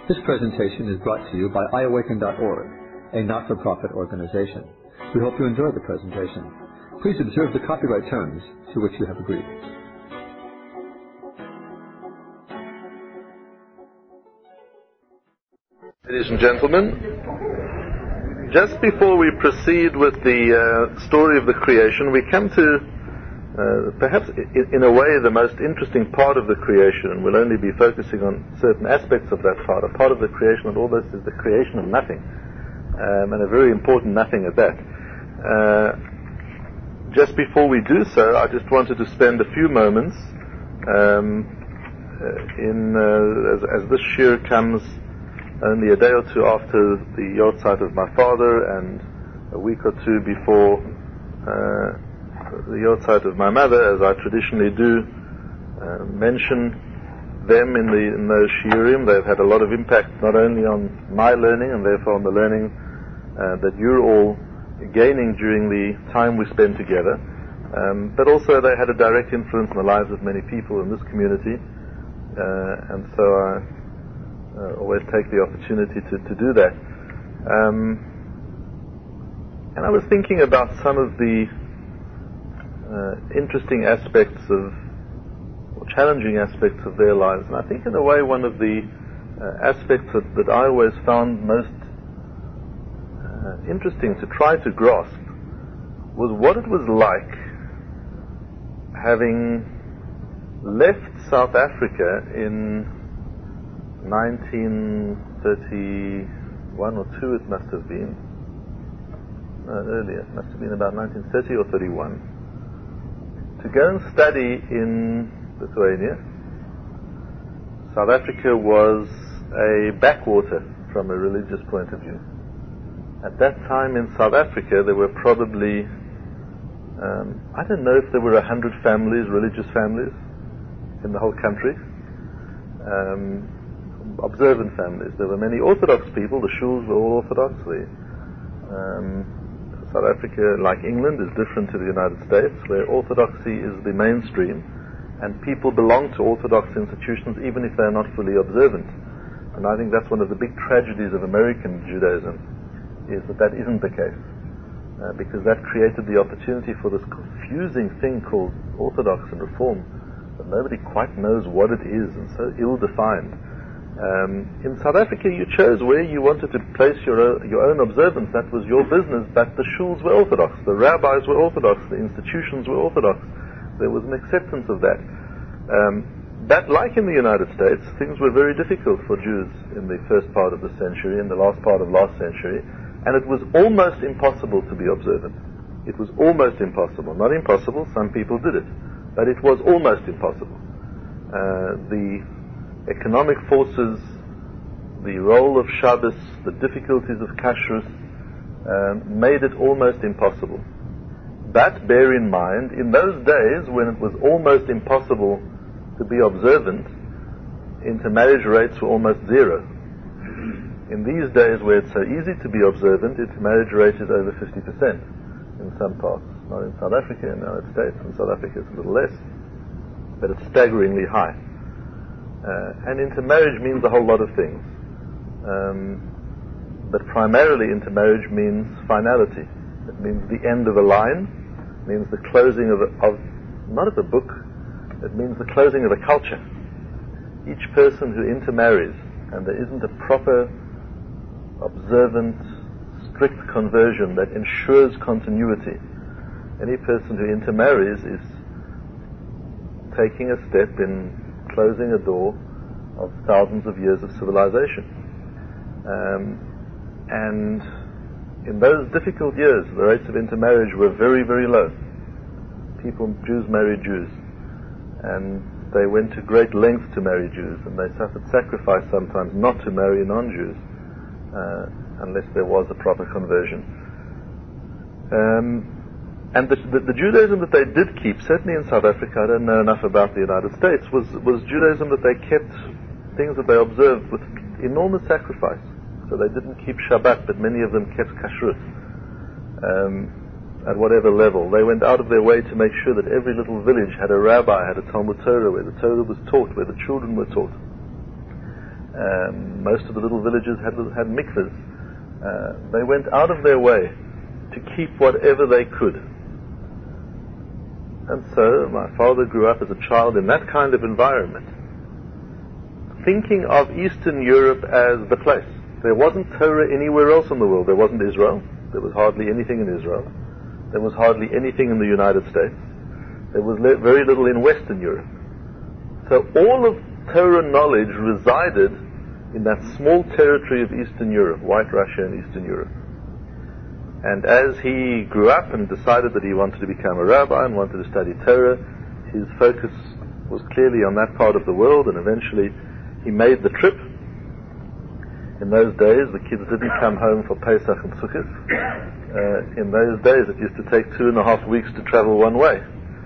This presentation is brought to you by iAwaken.org, a not-for-profit organization. We hope you enjoy the presentation. Please observe the copyright terms to which you have agreed. Ladies and gentlemen, just before we proceed with the story of the creation, we come to perhaps in a way the most interesting part of the creation, and we'll only be focusing on certain aspects of that part. A part of the creation of all this is the creation of nothing, and a very important nothing at that. Just before we do so, I just wanted to spend a few moments as this shiur comes only a day or two after the yahrzeit of my father and a week or two before the yahrzeit of my mother, as I traditionally do, mention them in those shiurim. They've had a lot of impact not only on my learning and therefore on the learning that you're all gaining during the time we spend together, but also they had a direct influence on the lives of many people in this community, and so I always take the opportunity to do that. And I was thinking about some of the interesting aspects or challenging aspects of their lives, and I think in a way one of the aspects that I always found most interesting to try to grasp was what it was like having left South Africa in 1931 or 2 it must have been, earlier, it must have been about 1930 or 31, to go and study in Lithuania. South Africa was a backwater from a religious point of view. At that time in South Africa there were probably, I don't know if there were 100 families, religious families, in the whole country. Observant families. There were many Orthodox people. The shuls were all Orthodox. South Africa, like England, is different to the United States, where Orthodoxy is the mainstream, and people belong to Orthodox institutions even if they're not fully observant. And I think that's one of the big tragedies of American Judaism, is that isn't the case, because that created the opportunity for this confusing thing called Orthodox and Reform, that nobody quite knows what it is, and so ill-defined. In South Africa you chose where you wanted to place your own observance. That was your business, but the shuls were Orthodox, the rabbis were Orthodox, the institutions were Orthodox. There was an acceptance of that. But like in the United States, things were very difficult for Jews in the first part of the century, in the last part of last century, and it was almost impossible to be observant. It was almost impossible. Not impossible, some people did it, but it was almost impossible. The economic forces, the role of Shabbos, the difficulties of Kashrus made it almost impossible. But bear in mind, in those days when it was almost impossible to be observant, intermarriage rates were almost zero. In these days where it's so easy to be observant, intermarriage rate is over 50% in some parts. Not in South Africa, in the United States. In South Africa it's a little less, but it's staggeringly high. And intermarriage means a whole lot of things. But primarily intermarriage means finality. It means the end of a line. It means the closing of not of a book, it means the closing of a culture. Each person who intermarries, and there isn't a proper, observant, strict conversion that ensures continuity, any person who intermarries is taking a step in closing a door of thousands of years of civilization. And in those difficult years, the rates of intermarriage were very, very low. Jews married Jews, and they went to great lengths to marry Jews, and they suffered sacrifice sometimes not to marry non-Jews, unless there was a proper conversion. And the Judaism that they did keep, certainly in South Africa, I don't know enough about the United States, was Judaism that they kept, things that they observed with enormous sacrifice. So they didn't keep Shabbat, but many of them kept Kashrut. At whatever level. They went out of their way to make sure that every little village had a rabbi, had a Talmud Torah, where the Torah was taught, where the children were taught. Most of the little villages had mikvahs. They went out of their way to keep whatever they could. And so my father grew up as a child in that kind of environment, thinking of Eastern Europe as the place. There wasn't Torah anywhere else in the world. There wasn't Israel. There was hardly anything in Israel. There was hardly anything in the United States. There was very little in Western Europe. So all of Torah knowledge resided in that small territory of Eastern Europe, White Russia and Eastern Europe. And as he grew up and decided that he wanted to become a rabbi and wanted to study Torah, his focus was clearly on that part of the world, and eventually he made the trip. In those days, the kids didn't come home for Pesach and Sukkot. In those days, it used to take 2.5 weeks to travel one way.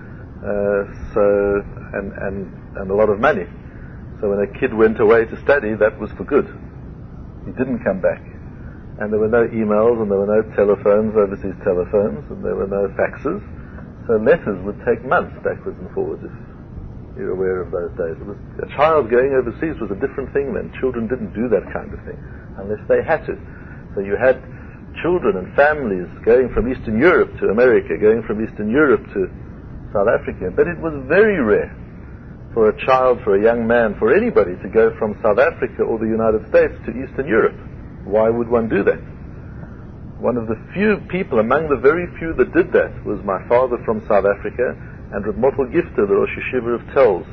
And a lot of money. So when a kid went away to study, that was for good. He didn't come back. And there were no emails, and there were no telephones, overseas telephones, and there were no faxes. So letters would take months backwards and forwards, if you're aware of those days. It was, a child going overseas was a different thing then. Children didn't do that kind of thing, unless they had to. So you had children and families going from Eastern Europe to America, going from Eastern Europe to South Africa. But it was very rare for a child, for a young man, for anybody to go from South Africa or the United States to Eastern Europe. Why would one do that? One of the few people, among the very few that did that, was my father from South Africa, and Reb Motel Gifter, the Rosh Yeshiva of Telz,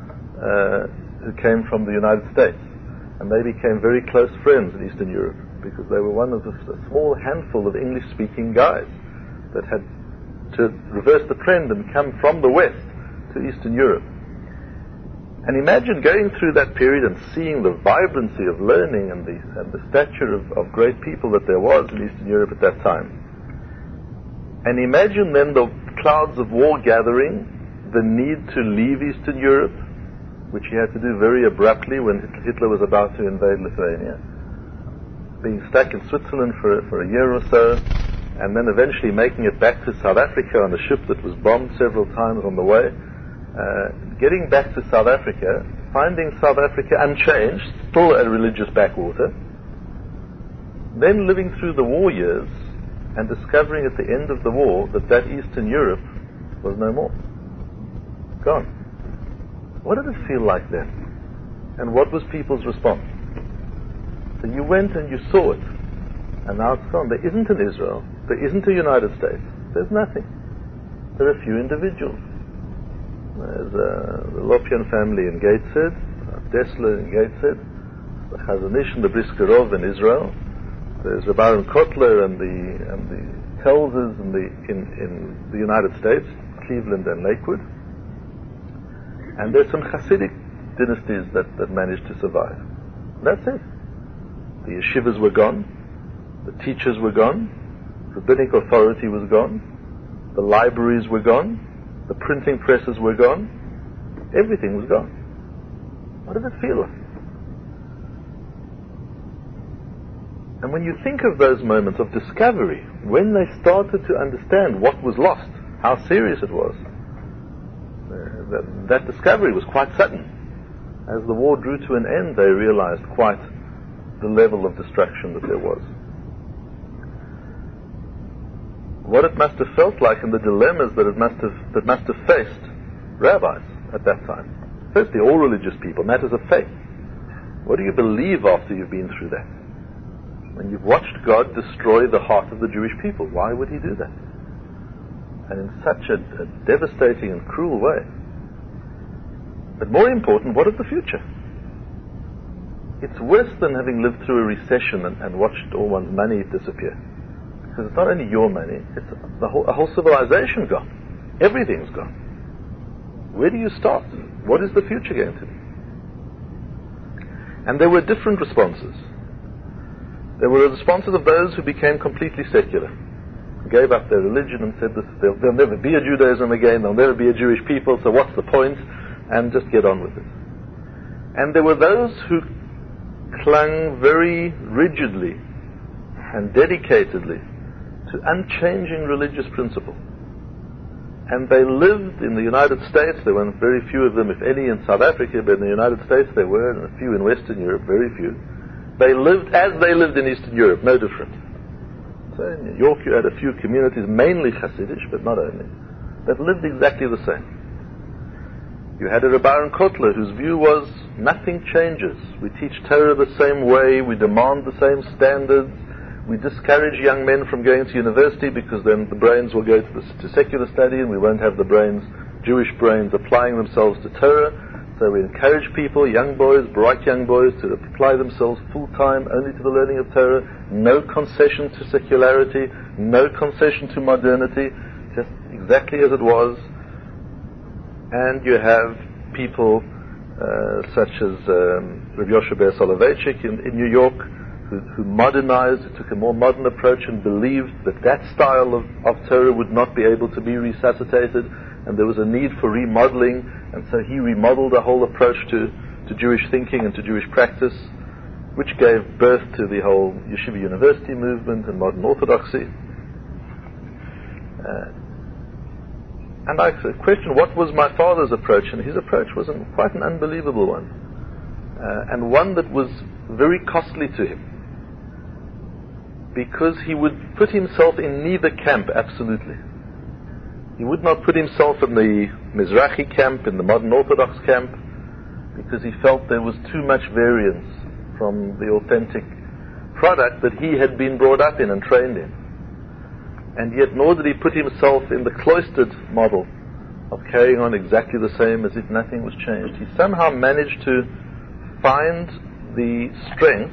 who came from the United States. And they became very close friends in Eastern Europe, because they were one of a small handful of English-speaking guys that had to reverse the trend and come from the West to Eastern Europe. And imagine going through that period and seeing the vibrancy of learning and the stature of great people that there was in Eastern Europe at that time. And imagine then the clouds of war gathering, the need to leave Eastern Europe, which he had to do very abruptly when Hitler was about to invade Lithuania. Being stuck in Switzerland for a year or so, and then eventually making it back to South Africa on a ship that was bombed several times on the way. Getting back to South Africa, finding South Africa unchanged, still a religious backwater, then living through the war years and discovering at the end of the war that Eastern Europe was no more. Gone. What did it feel like then? And what was people's response? So you went and you saw it, and now it's gone. There isn't an Israel, there isn't a United States, there's nothing. There are a few individuals. There's the Lopian family in Gateshead, Dessler in Gateshead, the Chazon Ish and the Briskerov in Israel. There's the Baron Kotler and the Telzes in the United States, Cleveland and Lakewood. And there's some Hasidic dynasties that managed to survive. That's it. The yeshivas were gone, the teachers were gone, rabbinic authority was gone, the libraries were gone, the printing presses were gone, everything was gone. What does it feel like? And when you think of those moments of discovery, when they started to understand what was lost, how serious it was, that discovery was quite sudden. As the war drew to an end, they realized quite the level of destruction that there was. What it must have felt like and the dilemmas that must have faced rabbis at that time. Firstly, all religious people, matters of faith. What do you believe after you've been through that? When you've watched God destroy the heart of the Jewish people, why would he do that? And in such a devastating and cruel way. But more important, what of the future? It's worse than having lived through a recession and watched all one's money disappear. Because it's not only your money, it's a whole civilization gone. Everything's gone. Where do you start? What is the future going to be? And there were different responses. There were responses of those who became completely secular, gave up their religion and said, there'll never be a Judaism again, there'll never be a Jewish people, so what's the point? And just get on with it. And there were those who clung very rigidly and dedicatedly to unchanging religious principle. And they lived in the United States. There were very few of them, if any, in South Africa, but in the United States there were, and a few in Western Europe, very few. They lived as they lived in Eastern Europe, no different. So in New York you had a few communities, mainly Hasidic, but not only, that lived exactly the same. You had a Reb Aaron Kotler whose view was, nothing changes. We teach Torah the same way, we demand the same standards, we discourage young men from going to university because then the brains will go to secular study and we won't have the brains, Jewish brains, applying themselves to Torah. So we encourage people, young boys, bright young boys, to apply themselves full-time only to the learning of Torah. No concession to secularity, no concession to modernity, just exactly as it was. And you have people such as Rav Yoshe Ber Soloveitchik in New York, who modernized, who took a more modern approach and believed that style of Torah would not be able to be resuscitated, and there was a need for remodeling, and so he remodeled the whole approach to Jewish thinking and to Jewish practice, which gave birth to the whole Yeshiva University movement and modern Orthodoxy. And I question, what was my father's approach? And his approach was quite an unbelievable one, and one that was very costly to him, because he would put himself in neither camp, absolutely. He would not put himself in the Mizrahi camp, in the modern Orthodox camp, because he felt there was too much variance from the authentic product that he had been brought up in and trained in. And yet nor did he put himself in the cloistered model of carrying on exactly the same as if nothing was changed. He somehow managed to find the strength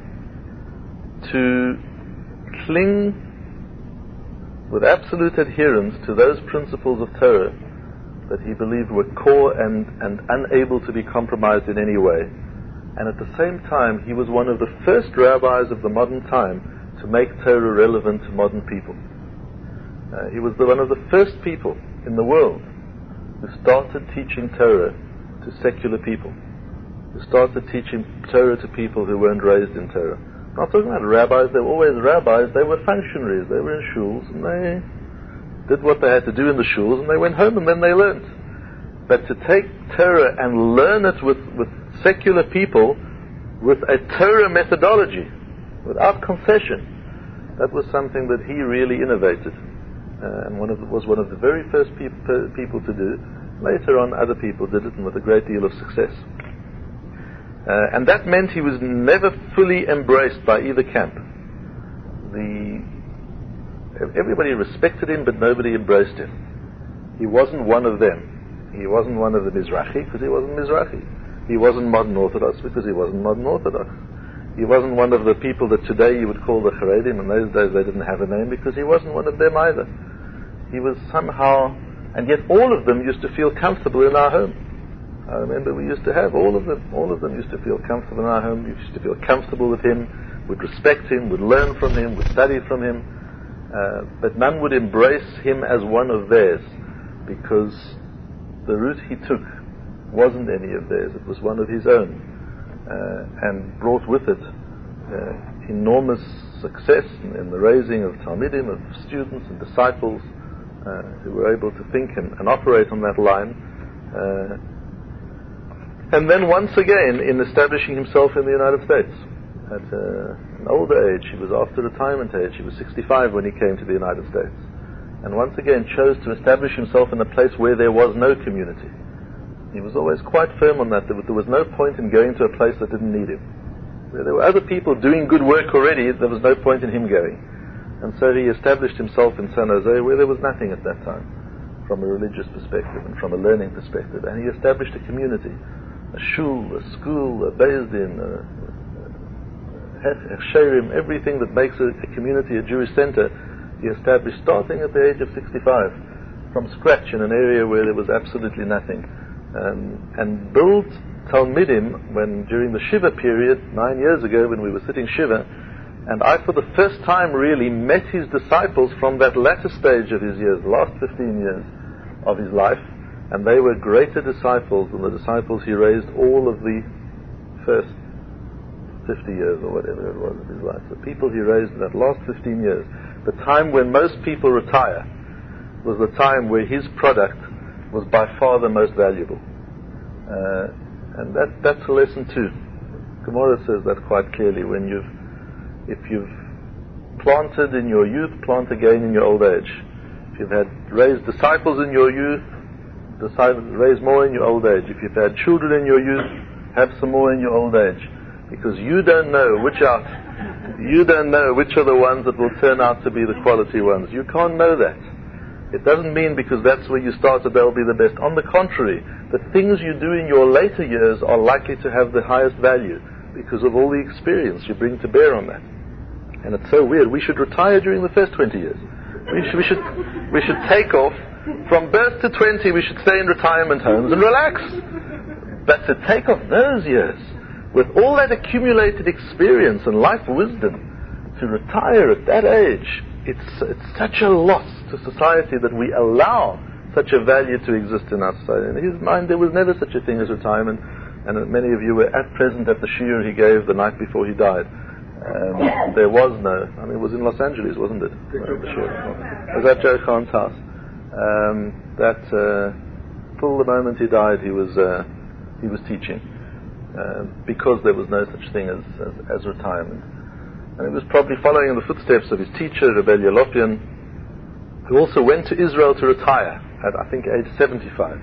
to cling with absolute adherence to those principles of Torah that he believed were core and unable to be compromised in any way. And at the same time, he was one of the first rabbis of the modern time to make Torah relevant to modern people. He was one of the first people in the world who started teaching Torah to secular people, who started teaching Torah to people who weren't raised in Torah. I'm not talking about rabbis. They were always rabbis. They were functionaries. They were in shuls and they did what they had to do in the shuls and they went home and then they learned. But to take Torah and learn it with secular people with a Torah methodology, without concession, that was something that he really innovated. And was one of the very first people to do. Later on, other people did it, and with a great deal of success. And that meant he was never fully embraced by either camp. Everybody respected him, but nobody embraced him. He wasn't one of them. He wasn't one of the Mizrahi, because he wasn't Mizrahi. He wasn't modern Orthodox, because he wasn't modern Orthodox. He wasn't one of the people that today you would call the Haredim. In those days they didn't have a name, because he wasn't one of them either. He was somehow, and yet all of them used to feel comfortable in our home. I remember we used to have all of them used to feel comfortable in our home. We used to feel comfortable with him, would respect him, would learn from him, would study from him, but none would embrace him as one of theirs, because the route he took wasn't any of theirs. It was one of his own, and brought with it enormous success in the raising of Talmidim, of students and disciples who were able to think and operate on that line. And then once again in establishing himself in the United States. At an older age, he was after retirement age, he was 65 when he came to the United States. And once again chose to establish himself in a place where there was no community. He was always quite firm on that. There was no point in going to a place that didn't need him. Where there were other people doing good work already, there was no point in him going. And so he established himself in San Jose, where there was nothing at that time, from a religious perspective and from a learning perspective. And he established a community, a shul, a school, a beis din, a sherim, everything that makes a community a Jewish center. He established, starting at the age of 65, from scratch in an area where there was absolutely nothing, and built Talmidim when during the Shiva period 9 years ago, when we were sitting Shiva, and I for the first time really met his disciples from that latter stage of his years, the last 15 years of his life, and they were greater disciples than the disciples he raised all of the first 50 years or whatever it was of his life. The people he raised in that last 15 years, the time when most people retire was the time where his product was by far the most valuable. And that's a lesson too. Gemara says that quite clearly. If you've planted in your youth, plant again in your old age. If you've had raised disciples in your youth, raise more in your old age. If you've had children in your youth, have some more in your old age. Because you don't know which are the ones that will turn out to be the quality ones. You can't know that. It doesn't mean because that's where you started they'll be the best. On the contrary, the things you do in your later years are likely to have the highest value because of all the experience you bring to bear on that. And it's so weird. We should retire during the first 20 years. We should take off from birth to 20. We should stay in retirement homes and relax. But to take off those years with all that accumulated experience and life wisdom, to retire at that age, it's such a loss to society that we allow such a value to exist in our society. In his mind, there was never such a thing as retirement, and many of you were present at the shiur he gave the night before he died. There was no, it was in Los Angeles, wasn't it? It was at Joe Khan's house. Till the moment he died, he was teaching, because there was no such thing as retirement. And he was probably following in the footsteps of his teacher, Rebbe Yalopian, who also went to Israel to retire at, I think, age 75.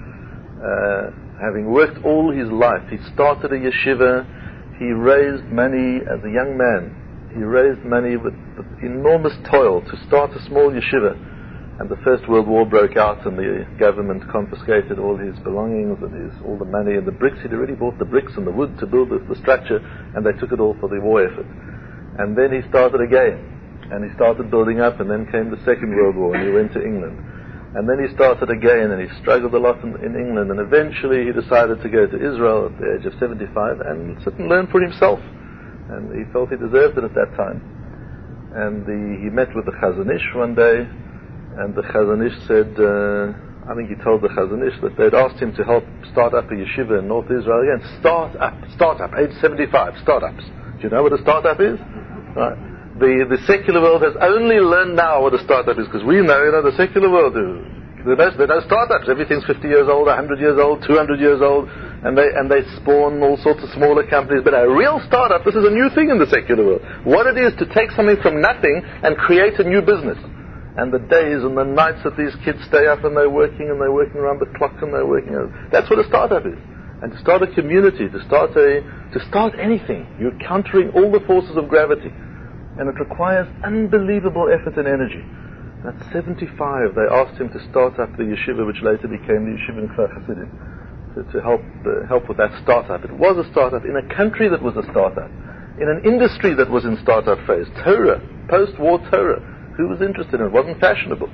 Having worked all his life, he started a yeshiva. He raised money as a young man. He raised money with enormous toil to start a small yeshiva. And the First World War broke out, and the government confiscated all his belongings and all the money and the bricks. He'd already bought the bricks and the wood to build the structure, and they took it all for the war effort. And then he started again, and he started building up, and then came the Second World War, and he went to England. And then he started again, and he struggled a lot in England, and eventually he decided to go to Israel at the age of 75 and sit and learn for himself. And he felt he deserved it at that time. And he met with the Chazon Ish one day, and the Chazon Ish said, I think he told the Chazon Ish that they'd asked him to help start up a yeshiva in North Israel again. Start up, age 75, startups. Do you know what a startup is? Right. The secular world has only learned now what a startup is, because we know, the secular world, there are no startups. Everything's 50 years old, 100 years old, 200 years old, and they spawn all sorts of smaller companies. But a real startup, this is a new thing in the secular world. What it is to take something from nothing and create a new business. And the days and the nights that these kids stay up and they're working around the clock and they're working. That's what a startup is. And to start a community, to start anything, you're countering all the forces of gravity. And it requires unbelievable effort and energy. At 75, they asked him to start up the yeshiva, which later became the yeshiva in Kfar Hasidim, to help with that startup. It was a startup in a country that was a startup, in an industry that was in startup phase. Torah, post-war Torah. Who was interested in it? It wasn't fashionable.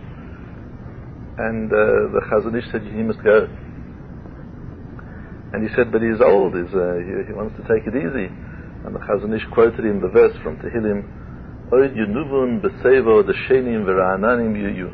And the Chazon Ish said, he must go. And he said, but he's old, he wants to take it easy. And the Chazon Ish quoted him the verse from Tehillim, Oid yunuvun b'sevo d'shenim v'ra'ananim yuyu,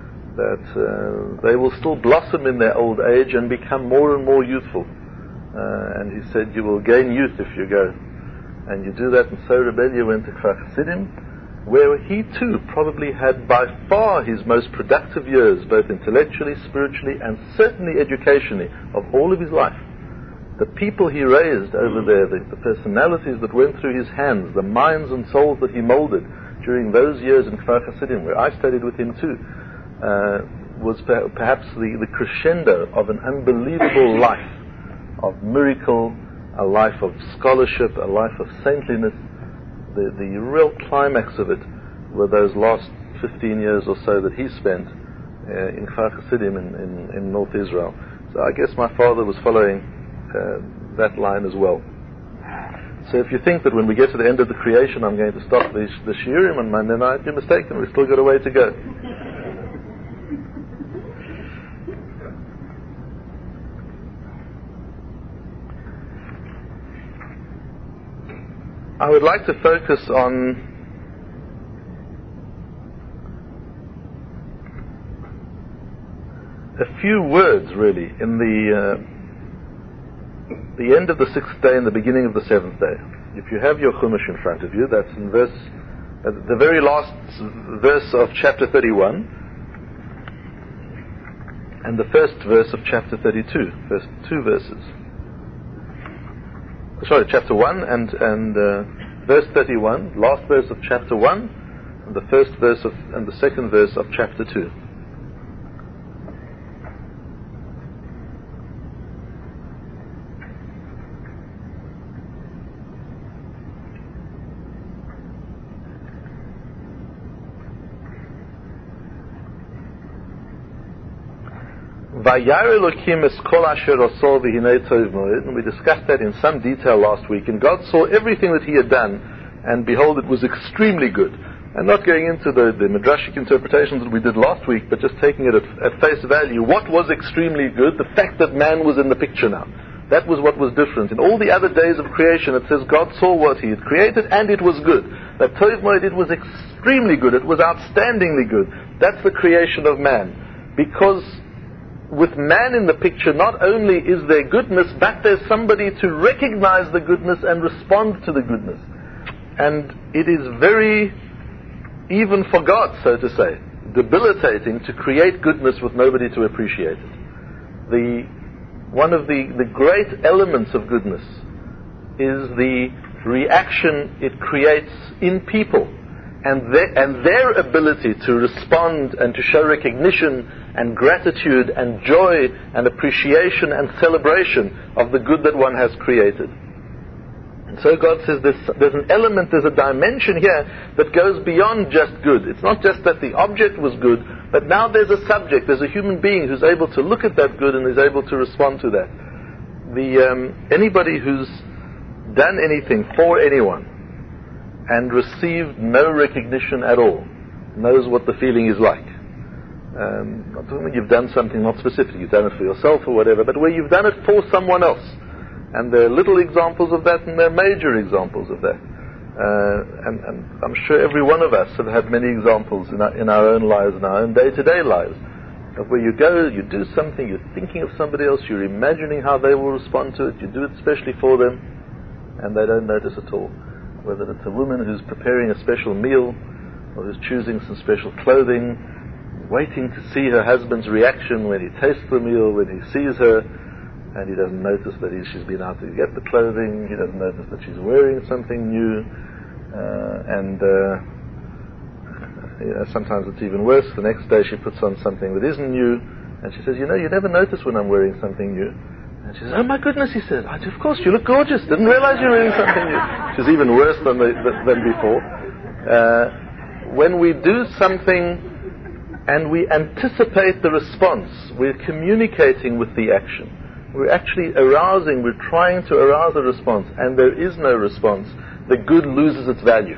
that they will still blossom in their old age and become more and more youthful. And he said, you will gain youth if you go. And you do that. And so Rebbe went to Kfar Hasidim, where he too probably had by far his most productive years, both intellectually, spiritually, and certainly educationally, of all of his life. The people he raised over there, the personalities that went through his hands, the minds and souls that he molded during those years in Kfar Hasidim, where I studied with him too, was perhaps the crescendo of an unbelievable life of miracle, a life of scholarship, a life of saintliness. The real climax of it were those last 15 years or so that he spent in Kfar Hasidim in North Israel. So I guess my father was following that line as well. So if you think that when we get to the end of the creation I'm going to stop the shiurim on Monday night, you're mistaken. We've still got a way to go. I would like to focus on a few words really in the end of the 6th day and the beginning of the 7th day. If you have your Chumash in front of you, that's in the very last verse of chapter 31. and the first verse of chapter 32, first two verses. Sorry, chapter 1 and verse 31, last verse of chapter 1, and the first verse and the second verse of chapter 2. And we discussed that in some detail last week. And God saw everything that He had done, and behold, it was extremely good. And not going into the midrashic interpretations that we did last week, but just taking it at face value. What was extremely good? The fact that man was in the picture now. That was what was different. In all the other days of creation, it says God saw what He had created, and it was good. That Tov Moed, it was extremely good. It was outstandingly good. That's the creation of man. Because with man in the picture, not only is there goodness, but there's somebody to recognize the goodness and respond to the goodness. And it is very, even for God, so to say, debilitating to create goodness with nobody to appreciate it. One of the great elements of goodness is the reaction it creates in people, and their ability to respond and to show recognition and gratitude and joy and appreciation and celebration of the good that one has created. And so God says there's an element, there's a dimension here that goes beyond just good. It's not just that the object was good, but now there's a subject, there's a human being who's able to look at that good and is able to respond to that. Anybody who's done anything for anyone and received no recognition at all knows what the feeling is like. Not when you've done something not specific, you've done it for yourself or whatever, but where you've done it for someone else. And there are little examples of that, and there are major examples of that. And I'm sure every one of us have had many examples in our own lives, in our own day-to-day lives, of where you go, you do something, you're thinking of somebody else, you're imagining how they will respond to it, you do it specially for them, and they don't notice at all. Whether it's a woman who's preparing a special meal, or who's choosing some special clothing, waiting to see her husband's reaction when he tastes the meal, when he sees her, and he doesn't notice that she's been out to get the clothing, he doesn't notice that she's wearing something new, sometimes it's even worse. The next day she puts on something that isn't new, and she says, you never notice when I'm wearing something new. And she says, oh my goodness, he said, of course, you look gorgeous, didn't realize you're wearing something new. Which is even worse than before. When we do something and we anticipate the response, we're communicating with the action. We're actually arousing, we're trying to arouse a response, and there is no response. The good loses its value.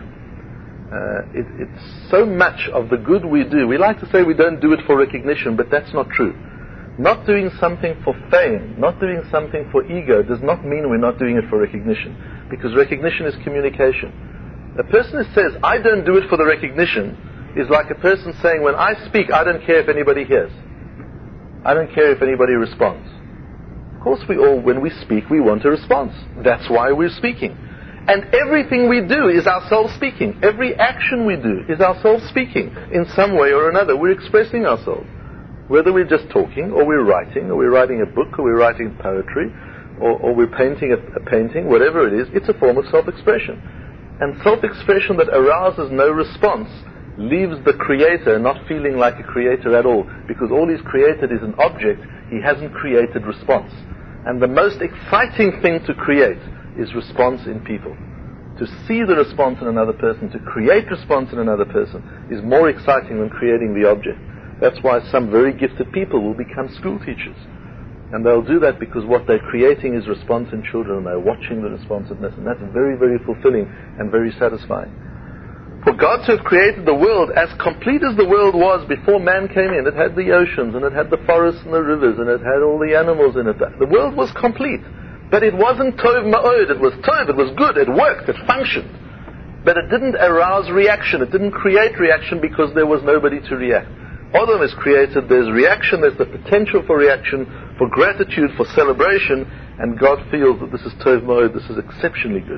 It's so much of the good we do. We like to say we don't do it for recognition, but that's not true. Not doing something for fame, not doing something for ego, does not mean we're not doing it for recognition, because recognition is communication. A person who says, I don't do it for the recognition, is like a person saying, when I speak, I don't care if anybody hears. I don't care if anybody responds. Of course when we speak, we want a response. That's why we're speaking. And everything we do is ourselves speaking. Every action we do is ourselves speaking in some way or another. We're expressing ourselves. Whether we're just talking, or we're writing a book, or we're writing poetry, or we're painting a painting, whatever it is, it's a form of self-expression. And self-expression that arouses no response leaves the creator not feeling like a creator at all, because all he's created is an object, he hasn't created response. And the most exciting thing to create is response in people. To see the response in another person, to create response in another person, is more exciting than creating the object. That's why some very gifted people will become school teachers. And they'll do that because what they're creating is response in children, and they're watching the responsiveness, and that's very, very fulfilling and very satisfying. For God to have created the world as complete as the world was before man came in, it had the oceans, and it had the forests and the rivers, and it had all the animals in it. The world was complete. But it wasn't Tov Ma'od, it was Tov, it was good, it worked, it functioned. But it didn't arouse reaction, it didn't create reaction because there was nobody to react. Adam is created, there's reaction, there's the potential for reaction, for gratitude, for celebration, and God feels that this is Tov Ma'od, this is exceptionally good.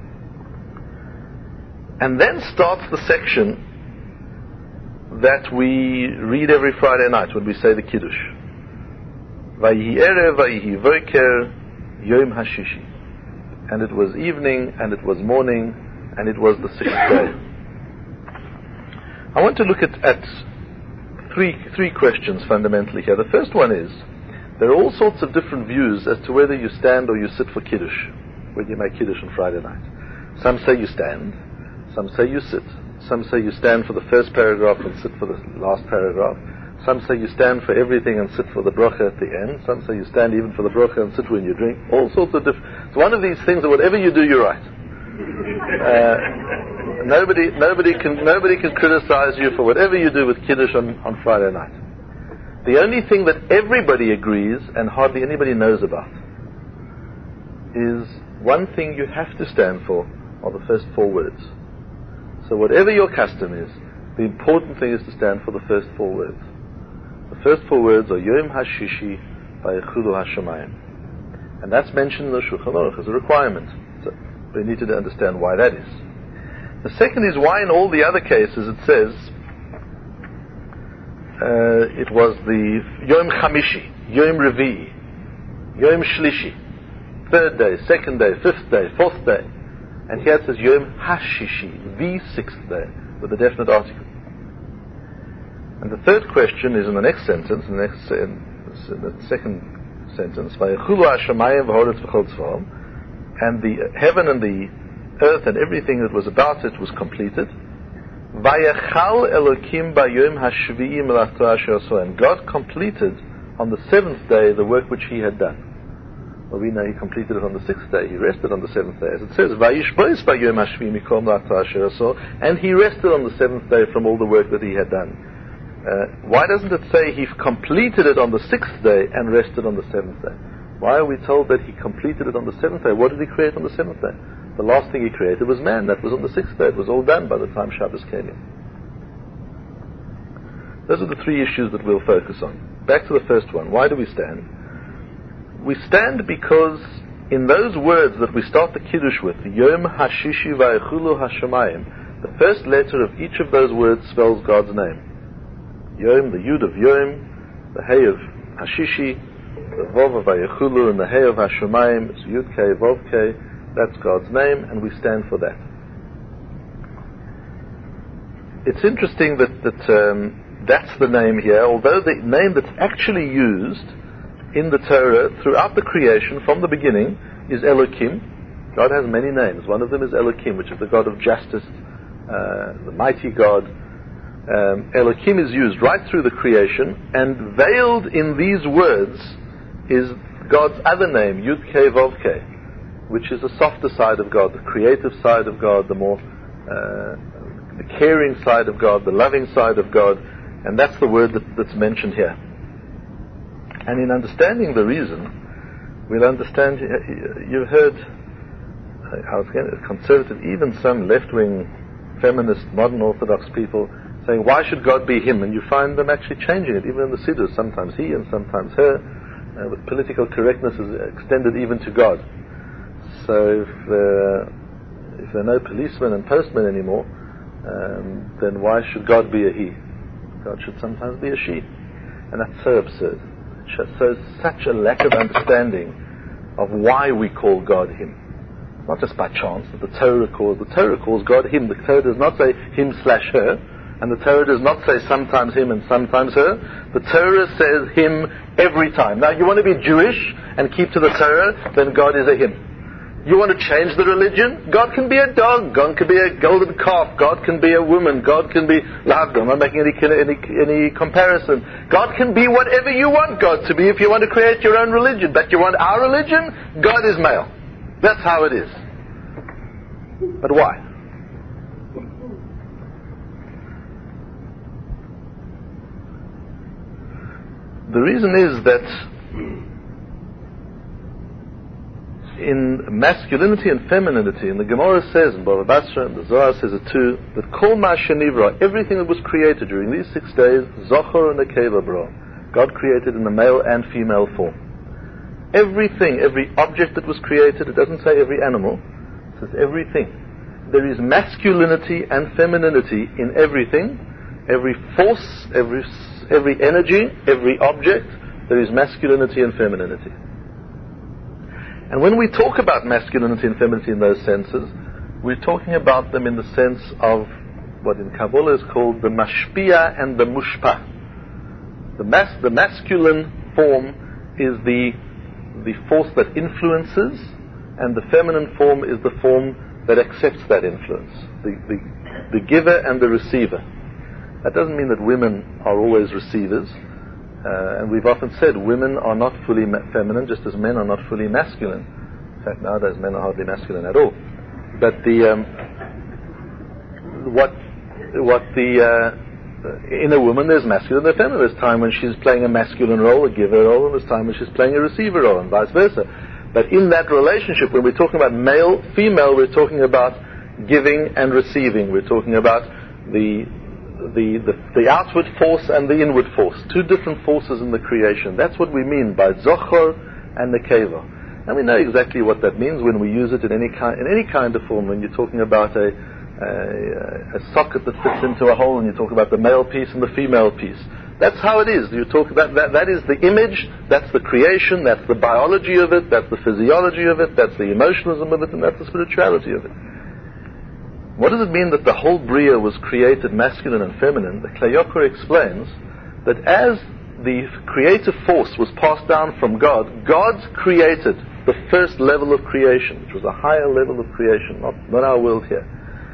And then starts the section that we read every Friday night when we say the Kiddush. Vayihi erev, vayihi voker, Yom Hashishi. And it was evening, and it was morning, and it was the 6th day. I want to look at three questions fundamentally here. The first one is, there are all sorts of different views as to whether you stand or you sit for Kiddush, when you make Kiddush on Friday night. Some say you stand, some say you sit, some say you stand for the first paragraph and sit for the last paragraph, some say you stand for everything and sit for the bracha at the end, some say you stand even for the bracha and sit when you drink, all sorts of different... It's one of these things that whatever you do, you're right. Nobody can criticize you for whatever you do with Kiddush on Friday night. The only thing that everybody agrees and hardly anybody knows about is one thing you have to stand for are the first 4 words. So whatever your custom is, the important thing is to stand for the first 4 words. The first 4 words are Yom Hashishi Vayichulu Hashemayim. And that's mentioned in the Shulchan Aruch as a requirement. So we need to understand why that is. The second is why in all the other cases it says it was the Yom Chamishi, Yom Revi'i, Yom Shlishi, 3rd day, 2nd day, 5th day, 4th day. And here it says Yom Hashishi, the 6th day, with a definite article. And the third question is in the next sentence, in the second sentence, Vayichulu Hashemayim v'horetz v'chol tzva'om, and the heaven and the earth and everything that was about it was completed. Vayachal Elokim b'yom hashvi'i melachto asher aso, and God completed on the 7th day the work which He had done. Well, we know He completed it on the 6th day. He rested on the 7th day, as it says, Vayishbois b'yom hashvi'i mikol melachto asher aso, and He rested on the 7th day from all the work that He had done. Why doesn't it say He completed it on the 6th day and rested on the 7th day? Why are we told that He completed it on the 7th day? What did He create on the 7th day? The last thing He created was man. That was on the 6th day. It was all done by the time Shabbos came in. Those are the 3 issues that we'll focus on. Back to the first one. Why do we stand? We stand because in those words that we start the Kiddush with, Yom Hashishi Vayichulu Hashemayim, the first letter of each of those words spells God's name. Yom, the Yud of Yom, the Hey of Hashishi, the Vov of Vayichulu, and the Hey of Hashemayim is Yud Kei, Vov Kei. That's God's name, and we stand for that. It's interesting that that's the name here, although the name that's actually used in the Torah throughout the creation from the beginning is Elokim. God has many names. One of them is Elokim, which is the God of justice, the mighty God. Elokim is used right through the creation, and veiled in these words is God's other name, Yud Kei Vov Kei, which is the softer side of God, the creative side of God, the more the caring side of God, the loving side of God, and that's the word that's mentioned here. And in understanding the reason, we'll understand, you've heard, I was getting conservative, even some left-wing, feminist, modern Orthodox people saying, why should God be Him? And you find them actually changing it, even in the Siddur, sometimes He and sometimes her, with political correctness is extended even to God. So if there are no policemen and postmen anymore, then why should God be a He? God should sometimes be a she. And that's so absurd. It shows such a lack of understanding of why we call God Him. Not just by chance that the Torah calls God Him. The Torah does not say Him/her, and the Torah does not say sometimes Him and sometimes her. The Torah says Him every time. Now, you want to be Jewish and keep to the Torah, then God is a Him. You want to change the religion? God can be a dog. God can be a golden calf. God can be a woman. God can be... I'm not making any comparison. God can be whatever you want God to be if you want to create your own religion. But you want our religion? God is male. That's how it is. But why? The reason is that in masculinity and femininity, and the Gemara says, and Baba Basra and the Zohar says it too, that Kol Ma Shenivra, everything that was created during these 6 days, Zochor and Nekeva Bra, God created in the male and female form. Everything, every object that was created, it doesn't say every animal, it says everything. There is masculinity and femininity in everything, every force, every energy, every object, there is masculinity and femininity. And when we talk about masculinity and femininity in those senses, we're talking about them in the sense of what in Kabbalah is called the mashpia and the mushpa. The masculine form is the force that influences, and the feminine form is the form that accepts that influence. The giver and the receiver. That doesn't mean that women are always receivers. And we've often said women are not fully feminine, just as men are not fully masculine. In fact, nowadays men are hardly masculine at all. But in a woman there's masculine and feminine. There's time when she's playing a masculine role, a giver role, and there's time when she's playing a receiver role, and vice versa. But in that relationship, when we're talking about male, female, we're talking about giving and receiving. We're talking about the outward force and the inward force, two different forces in the creation. That's what we mean by Zochor and Nekeva. And we know exactly what that means when we use it in any kind of form. When you're talking about a socket that fits into a hole, and you talk about the male piece and the female piece. That's how it is. You talk that is the image, that's the creation, that's the biology of it, that's the physiology of it, that's the emotionalism of it, and that's the spirituality of it. What does it mean that the whole Bria was created masculine and feminine? The Klei Yakar explains that as the creative force was passed down from God, God created the first level of creation, which was a higher level of creation, not our world here.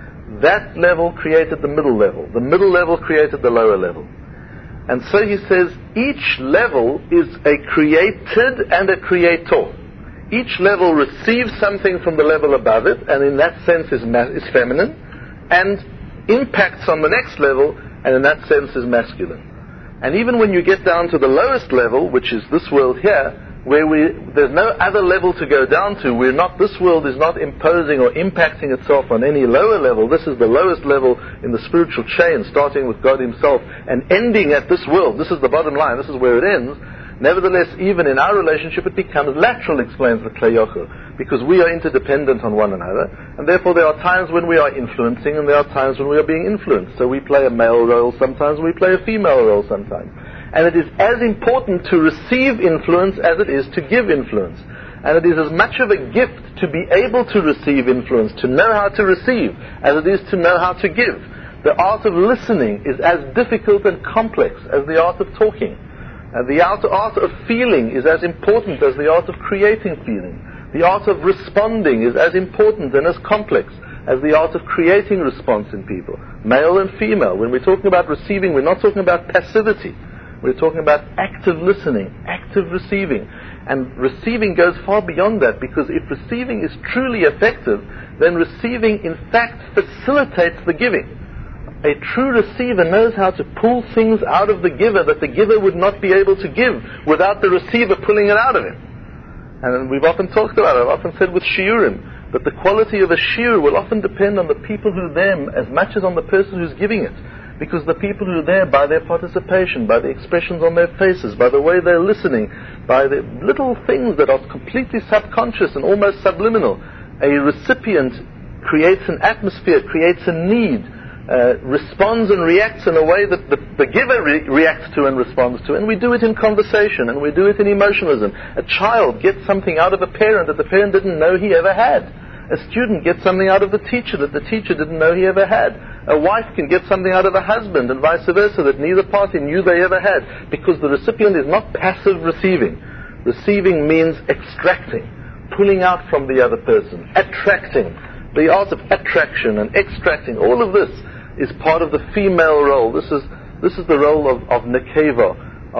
That level created the middle level. The middle level created the lower level. And so he says each level is a created and a creator. Each level receives something from the level above it, and in that sense is feminine, and impacts on the next level, and in that sense is masculine. And even when you get down to the lowest level, which is this world here, where there's no other level to go down to, this world is not imposing or impacting itself on any lower level. This is the lowest level in the spiritual chain, starting with God himself and ending at this world. This is the bottom line, this is where it ends. Nevertheless, even in our relationship, it becomes lateral, explains the Klei Yakar, because we are interdependent on one another, and therefore there are times when we are influencing, and there are times when we are being influenced. So we play a male role sometimes, and we play a female role sometimes. And it is as important to receive influence as it is to give influence. And it is as much of a gift to be able to receive influence, to know how to receive, as it is to know how to give. The art of listening is as difficult and complex as the art of talking. And the art of feeling is as important as the art of creating feeling. The art of responding is as important and as complex as the art of creating response in people, male and female. When we're talking about receiving, we're not talking about passivity. We're talking about active listening, active receiving. And receiving goes far beyond that, because if receiving is truly effective, then receiving in fact facilitates the giving. A true receiver knows how to pull things out of the giver that the giver would not be able to give without the receiver pulling it out of him. And we've often talked about it, I've often said with shiurim, that the quality of a shiur will often depend on the people who are there as much as on the person who's giving it. Because the people who are there, by their participation, by the expressions on their faces, by the way they're listening, by the little things that are completely subconscious and almost subliminal, a recipient creates an atmosphere, creates a need, responds and reacts in a way that the giver reacts to and responds to. And we do it in conversation, and we do it in emotionalism. A child gets something out of a parent that the parent didn't know he ever had. A student gets something out of the teacher that the teacher didn't know he ever had. A wife can get something out of a husband, and vice versa, that neither party knew they ever had, because the recipient is not passive receiving. Receiving means extracting, pulling out from the other person, attracting. The art of attraction and extracting, all of this is part of the female role. This is the role of nekeva,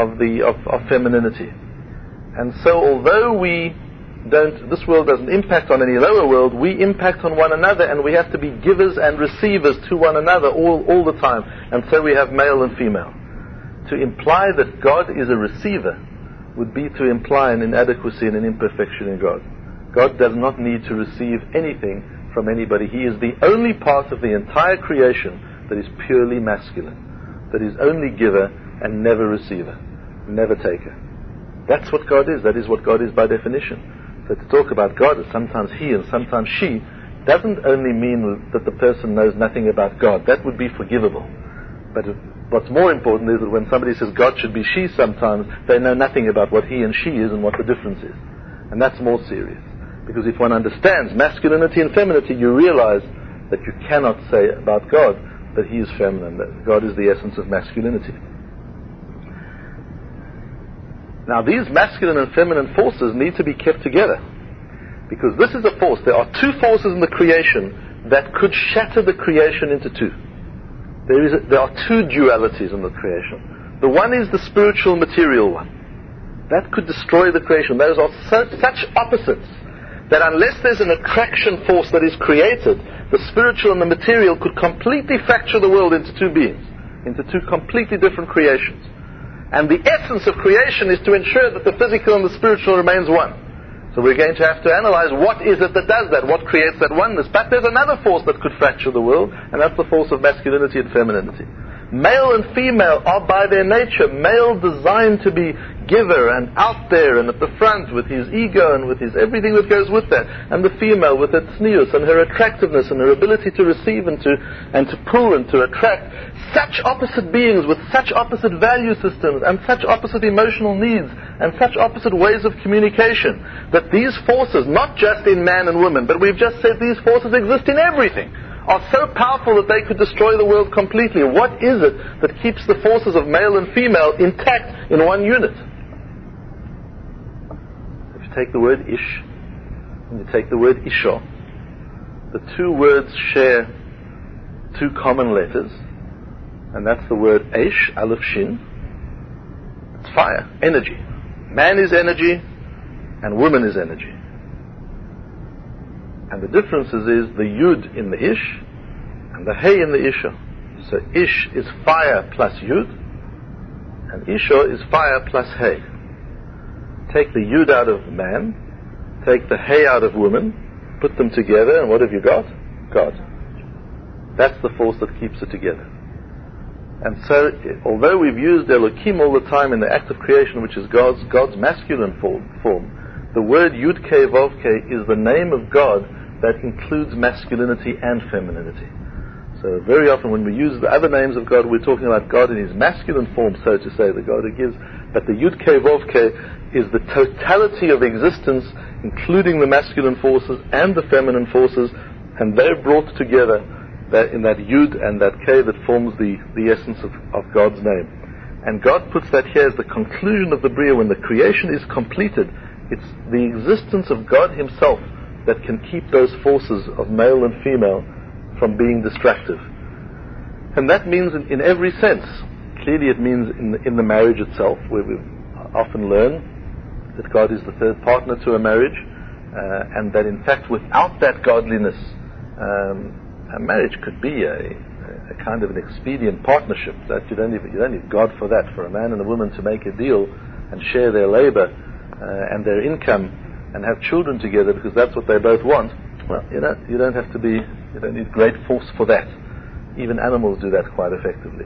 of femininity. And so although this world doesn't impact on any lower world, we impact on one another, and we have to be givers and receivers to one another all the time. And so we have male and female. To imply that God is a receiver would be to imply an inadequacy and an imperfection in God. God does not need to receive anything from anybody. He is the only part of the entire creation that is purely masculine, that is only giver and never receiver, never taker. That's what God is. That is what God is by definition. So to talk about God as sometimes he and sometimes she doesn't only mean that the person knows nothing about God. That would be forgivable. But What's more important is that when somebody says God should be she sometimes, they know nothing about what he and she is and what the difference is. And that's more serious. Because if one understands masculinity and femininity, you realize that you cannot say about God that he is feminine, that God is the essence of masculinity. Now these masculine and feminine forces need to be kept together. Because this is a force. There are two forces in the creation that could shatter the creation into two. There are two dualities in the creation. The one is the spiritual material one. That could destroy the creation. Those are such opposites that unless there's an attraction force that is created, the spiritual and the material could completely fracture the world into two beings, into two completely different creations. And the essence of creation is to ensure that the physical and the spiritual remains one. So we're going to have to analyze what is it that does that, what creates that oneness. But there's another force that could fracture the world, and that's the force of masculinity and femininity. Male and female are by their nature, male designed to be giver and out there and at the front with his ego and with his everything that goes with that, and the female with her tznius and her attractiveness and her ability to receive and to pull and to attract. Such opposite beings with such opposite value systems and such opposite emotional needs and such opposite ways of communication, that these forces, not just in man and woman, but we've just said these forces exist in everything, are so powerful that they could destroy the world completely. What is it that keeps the forces of male and female intact in one unit? If you take the word ish and you take the word isha, the two words share two common letters, and that's the word Aish, Aleph Shin. It's fire, energy. Man is energy and woman is energy. And the differences is the Yud in the Ish and the Hey in the Isha. So Ish is fire plus Yud, and Isha is fire plus Hey. Take the Yud out of man, take the Hey out of woman, put them together, and what have you got? God. That's the force that keeps it together. And so, although we've used Elohim all the time in the act of creation, which is God's masculine form, the word Yud-Kei Vav-Kei is the name of God that includes masculinity and femininity. So very often when we use the other names of God, we're talking about God in his masculine form, so to say, the God who gives. But the Yud-Kei Vav-Kei is the totality of existence, including the masculine forces and the feminine forces, and they're brought together in that Yud and that Kei that forms the essence of God's name. And God puts that here as the conclusion of the Bria. When the creation is completed, it's the existence of God himself that can keep those forces of male and female from being destructive. And that means in every sense. Clearly it means in the marriage itself, where we often learn that God is the third partner to a marriage, and that in fact without that godliness, a marriage could be a kind of an expedient partnership. That you don't need God for that. For a man and a woman to make a deal and share their labor and their income and have children together because that's what they both want. Well, you don't need great force for that. Even animals do that quite effectively.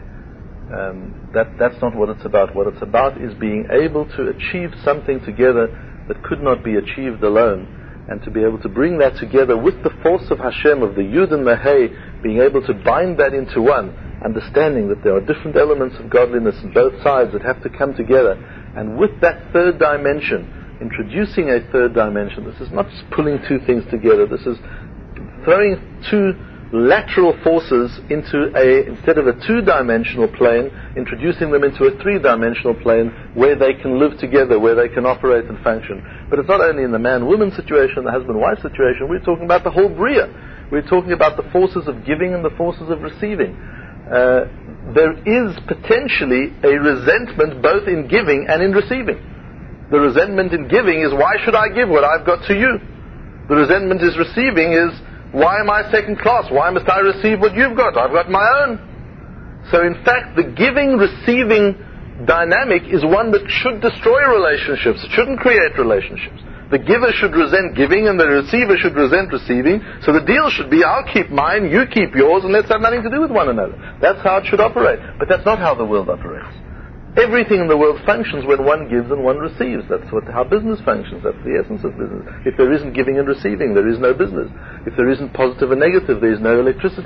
That's not what it's about. What it's about is being able to achieve something together that could not be achieved alone, and to be able to bring that together with the force of Hashem, of the Yud and the Hey, being able to bind that into one, understanding that there are different elements of godliness on both sides that have to come together. And with that third dimension, introducing a third dimension. This is not just pulling two things together. This is throwing two lateral forces into instead of a two-dimensional plane, introducing them into a three-dimensional plane where they can live together, where they can operate and function. But it's not only in the man-woman situation, the husband-wife situation. We're talking about the whole Bria. We're talking about the forces of giving and the forces of receiving. There is potentially a resentment both in giving and in receiving. The resentment in giving is, why should I give what I've got to you? The resentment is receiving is, why am I second class? Why must I receive what you've got? I've got my own. So in fact, the giving-receiving dynamic is one that should destroy relationships. It shouldn't create relationships. The giver should resent giving and the receiver should resent receiving. So the deal should be, I'll keep mine, you keep yours, and let's have nothing to do with one another. That's how it should operate. But that's not how the world operates. Everything in the world functions when one gives and one receives. That's how business functions. That's the essence of business. If there isn't giving and receiving, there is no business. If there isn't positive and negative, there is no electricity.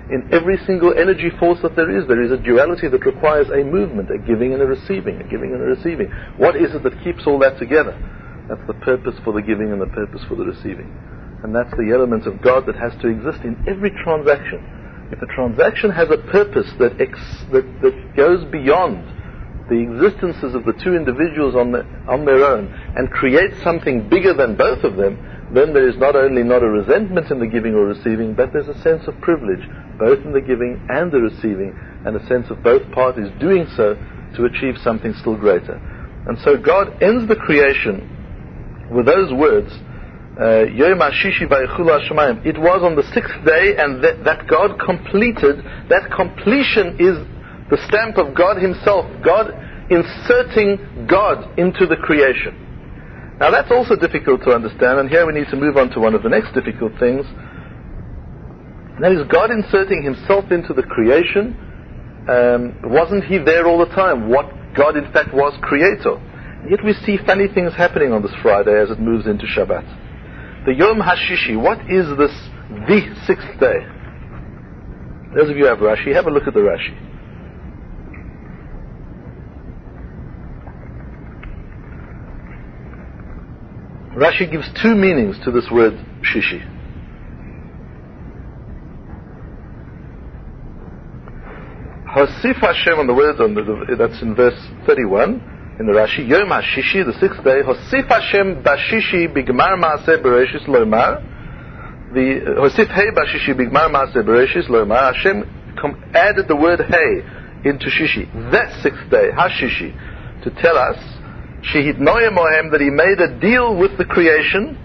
In every single energy force that there is a duality that requires a movement, a giving and a receiving, a giving and a receiving. What is it that keeps all that together? That's the purpose for the giving and the purpose for the receiving. And that's the element of God that has to exist in every transaction. If a transaction has a purpose that goes beyond the existences of the two individuals on their own and creates something bigger than both of them, then there is not only not a resentment in the giving or receiving, but there's a sense of privilege, both in the giving and the receiving, and a sense of both parties doing so to achieve something still greater. And so God ends the creation with those words, Yom HaShishi Vayichulu HaShamayim. It was on the sixth day, and that God completed. That completion is the stamp of God Himself, God inserting God into the creation. Now that's also difficult to understand, and here we need to move on to one of the next difficult things. And that is God inserting Himself into the creation. Wasn't He there all the time? What God in fact was creator. And yet we see funny things happening on this Friday as it moves into Shabbat. The Yom HaShishi, what is this, the sixth day? Those of you who have Rashi, have a look at the Rashi. Rashi gives two meanings to this word shishi. Hosif Hashem on the word that's in verse 31 in the Rashi. Yom HaShishi, the sixth day. Hosif Hashem Bashishi Bigmar Maaseh Bereshis Lomar. The Hosif Hey Bashishi Bigmar Maaseh Bereshis Lomar. Hashem added the word Hey into Shishi. That sixth day, HaShishi, to tell us that He made a deal with the creation.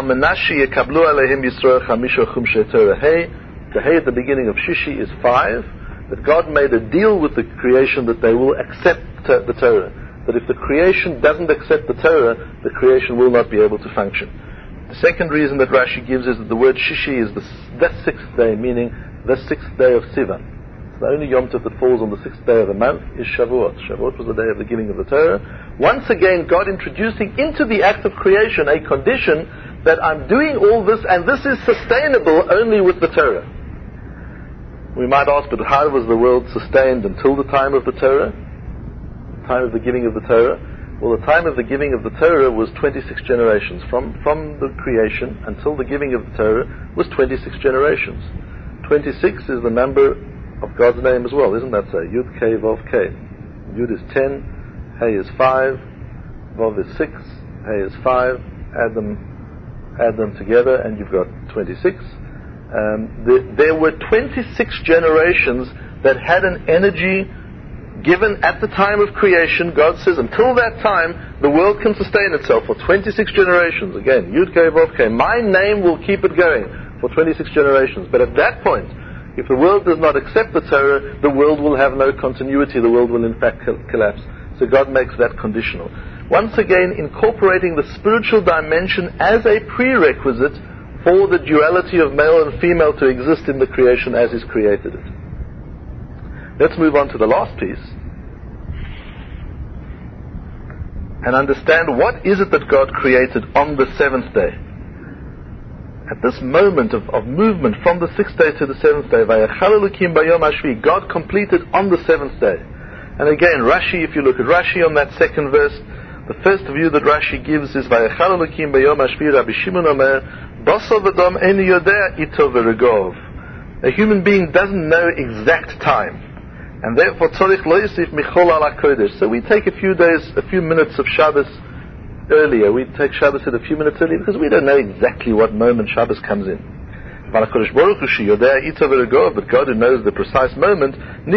The Hey at the beginning of Shishi is 5. That God made a deal with the creation that they will accept the Torah. That if the creation doesn't accept the Torah, the creation will not be able to function. The second reason that Rashi gives is that the word Shishi is the sixth day, meaning the sixth day of Sivan. The only Yom Tov that falls on the sixth day of the month is Shavuot. Shavuot was the day of the giving of the Torah. Once again, God introducing into the act of creation a condition that I'm doing all this, and this is sustainable only with the Torah. We might ask, but how was the world sustained until the time of the Torah? The time of the giving of the Torah? Well, the time of the giving of the Torah was 26 generations. From the creation until the giving of the Torah was 26 generations. 26 is the number of God's name as well, isn't that so? Yud Kei Vav Kei. Yud is 10, Hey is 5, Vav is 6, Hey is 5. Add them together, and you've got 26. There were 26 generations that had an energy given at the time of creation. God says, until that time, the world can sustain itself for 26 generations. Again, Yud Kei Vav Kei. My name will keep it going for 26 generations. But at that point, if the world does not accept the Torah, the world will have no continuity. The world will in fact collapse. So God makes that conditional. Once again, incorporating the spiritual dimension as a prerequisite for the duality of male and female to exist in the creation as He's created it. Let's move on to the last piece and understand what is it that God created on the seventh day. At this moment of movement from the sixth day to the seventh day, God completed on the seventh day. And again, Rashi, if you look at Rashi on that second verse, the first view that Rashi gives is Vayechal Elokim bayom hashvi. Rabbi Shimon omer, Basar v'dam ein yodea ito v'regov. A human being doesn't know exact time, and therefore tzorich lo yisif michol ala kodesh. So we take a few minutes of Shabbos earlier. We take Shabbos at a few minutes earlier because we don't know exactly what moment Shabbos comes in. But God, who knows the precise moment,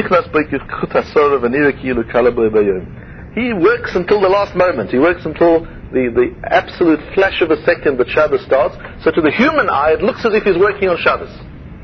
He works until the last moment. He works until the absolute flash of a second that Shabbos starts. So to the human eye, it looks as if He's working on Shabbos.